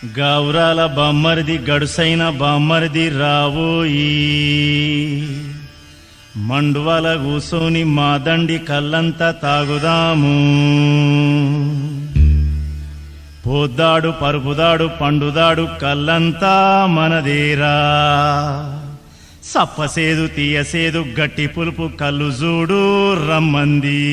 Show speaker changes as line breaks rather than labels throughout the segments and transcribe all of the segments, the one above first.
గౌరాల బామ్మర్ది గడుసైన బామ్మర్ది రావోయి మండువల కూసోని మా దండి కల్లంతా తాగుదాము పోద్దాడు పరుపుదాడు పండుదాడు కల్లంతా మనదేరా సప్పసేదు తీయసేదు గట్టి పులుపు కల్లు జూడు రమ్మంది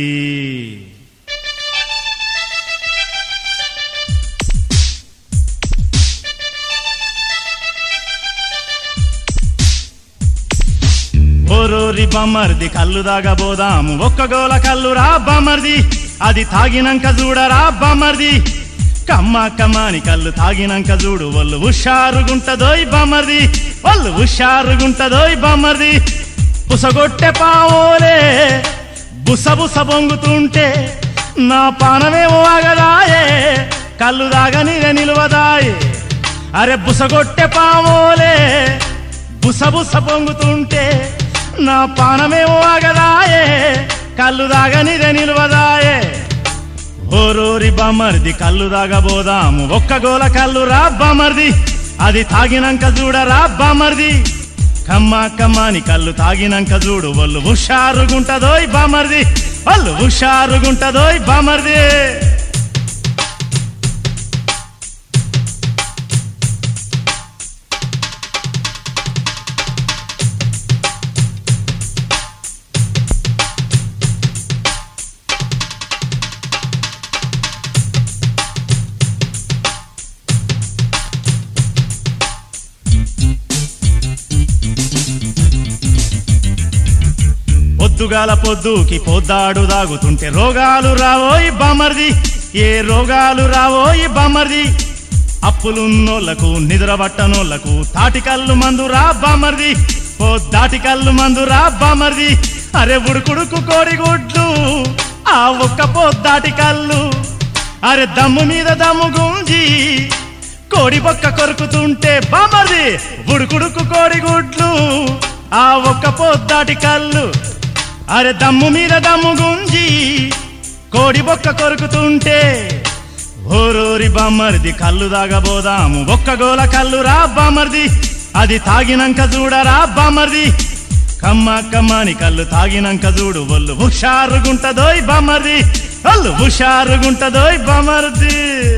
ఓరోరి బామ్మర్ది కల్లు దాగబోదాము ఒక్క గోల కల్లు రా బామ్మర్ది అది తాగినంక చూడరా బామ్మర్ది కమ్మ కమ్మాని కల్లు తాగినంక చూడు ఒళ్ళు హుషారుగుంటదోయ్ బామ్మర్ది ఒళ్ళు హుషారుగుంటదోయ్ బామ్మర్ది పుసగొట్టె పావోలే బుసబుస బొంగుతుంటే నా పానమేమో ఆగదాయే కల్లు దాగని నిలువదాయే అరే బుసగొట్టె పావోలే బుసబుస పొంగుతుంటే నా పానమేమో ఆగదాయే కల్లు దాగని నిలువదాయే ఓరోరి బామ్మర్ది కల్లు దాగబోదాము ఒక్క గోల కల్లు రా బామ్మర్ది అది తాగినంక చూడరా బామ్మర్ది కమ్మ కమ్మాని కల్లు తాగినంక చూడు ఒళ్ళు హుషారుగుంటదోయ్ బామ్మర్ది ఒళ్ళు హుషారుగుంటదోయ్ బామ్మర్ది పొద్దుగాల పొద్దుకి పొద్దాడు దాగుతుంటే రోగాలు రావోయ్ బామ్మర్ది ఏ రోగాలు రావోయ్ బామ్మర్ది అప్పులున్నోళ్లకు నిద్రబట్టనోళ్లకు తాటికల్లు మందురా బామ్మర్ది పొద్దాటికల్లు మందురా బామ్మర్ది అరే ఉడుకుడుకు కోడిగుడ్లు ఆ ఒక్క పొద్దాటికల్లు అరే దమ్ము మీద దమ్ము గుంజి కోడి బొక్క కొరుకుతుంటే బామ్మర్ది ఉడుకుడుకు కోడిగుడ్లు ఆ ఒక్క పొద్దాటికల్లు అరే దమ్ము మీద దమ్ము గుంజి కోడి బొక్క కొరుకుతుంటే ఓరోరి బామ్మర్ది కల్లు దాగబోదాము ఒక్క గోల కల్లు రా బామ్మర్ది అది తాగినంక చూడరా బామ్మర్ది కమ్మ కమ్మాని కల్లు తాగినంక చూడు ఒళ్ళు హుషారుగుంటదోయ్ బామ్మర్ది ఒళ్ళు హుషారుగుంటదోయ్ బామ్మర్ది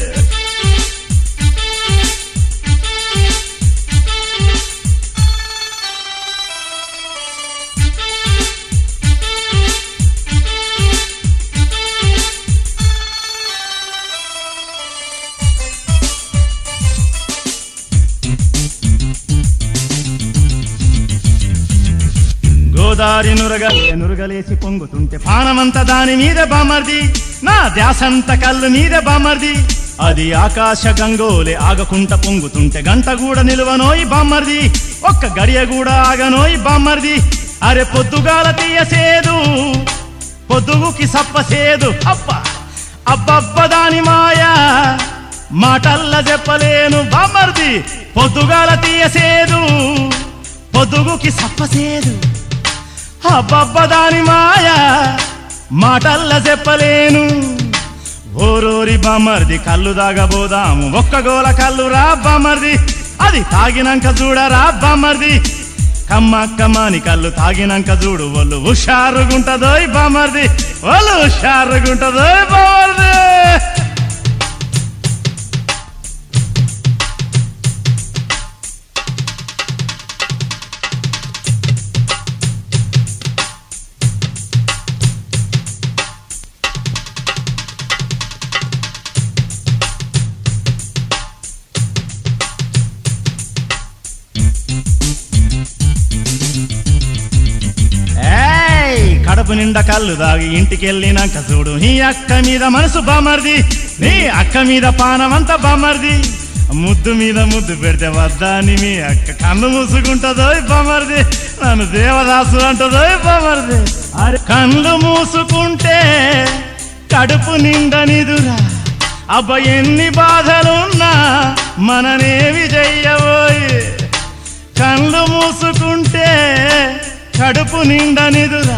గోదారి నురగలేసి పొంగుతుంటే పానమంత దాని మీద బామ్మర్ది నా ధ్యాసంత కల్లు మీద బామ్మర్ది అది ఆకాశ గంగోలే ఆగకుంట పొంగుతుంటే గంట కూడా నిలువనోయ్ బామ్మర్ది ఒక్క గడియ కూడా ఆగనోయ్ బామ్మర్ది అరే పొద్దుగాల తీయసేదు పొద్దుగుకి సప్పసేదు అప్ప అబ్బబ్బ దాని మాయా మాటల్ల చెప్పలేను బామ్మర్ది పొద్దుగాల తీయసేదు పొద్దుగుకి సప్పసేదు అబ్బబ్బదాని మాయా మాటల్ల చెప్పలేను ఓరోరి బామ్మర్ది కల్లు దాగబోదాము ఒక్క గోల కల్లు రా బామ్మర్ది అది తాగినంక చూడరా బామ్మర్ది కమ్మ కమ్మాని కల్లు తాగినంక చూడు ఒళ్ళు హుషారుగుంటదోయ్ బామ్మర్ది ఒళ్ళు హుషారుగుంటదోయ్ బామ్మర్ది కడుపు నిండా కళ్ళు దాగి ఇంటికెళ్ళినాక చూడు నీ అక్క మీద మనసు బామ్మర్ది నీ అక్క మీద పానమంతా బామ్మర్ది ముద్దు మీద ముద్దు పెడితే వద్దాని మీ అక్క కన్ను మూసుకుంటదోయ్ బామ్మర్ది నన్ను దేవదాసు అంటదోయ్ బామ్మర్ది అరే కళ్ళు మూసుకుంటే కడుపు నిండా నిదురా అబ్బ ఎన్ని బాధలున్నా మననేవి చెయ్యబోయ్ కళ్ళు మూసుకుంటే కడుపు నిండా నిదురా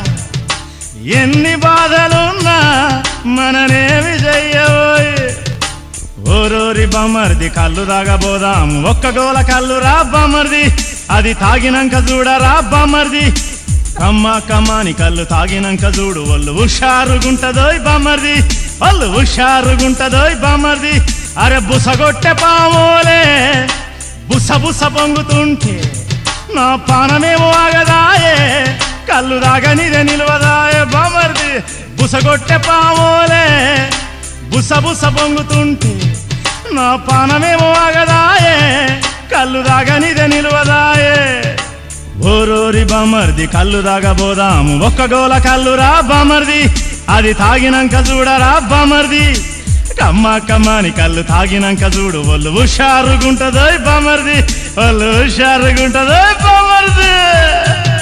ఎన్ని బాధలున్నా మననేవి చెయ్యబోయ్ ఓరోరి బామర్ది కళ్ళు తాగబోదాము ఒక్క గోల కళ్ళు రా బామర్ది అది తాగినాక చూడరా బామర్ది కమ్మ కమ్మాని కళ్ళు తాగినాక చూడు వాళ్ళు హుషారుగుంటదోయ్ బామర్ది వాళ్ళు హుషారుగుంటదోయ్ బామర్ది అరే బుసగొట్టె పామోలే బుస బుస పొంగుతుంటే నా పానమేమో ఆగదాయే కళ్ళు తాగనిదే నిలవదాయే బామర్ది బుసగొట్టె పామోలే బుస బుస పొంగుతుంటే నా పానమేమో ఆగదాయే కళ్ళు తాగనిదే నిలవదాయే ఓరోరి బామర్ది కళ్ళు తాగబోదాము ఒక్క గోల కళ్ళు రా బామర్ది అది తాగినాక చూడరా బామర్ది కమ్మ కమ్మని కళ్ళు తాగినాక చూడు వాళ్ళు హుషారుగుంటదోయ్ బామర్ది వాళ్ళు హుషారుగుంటదోయ్ బామర్ది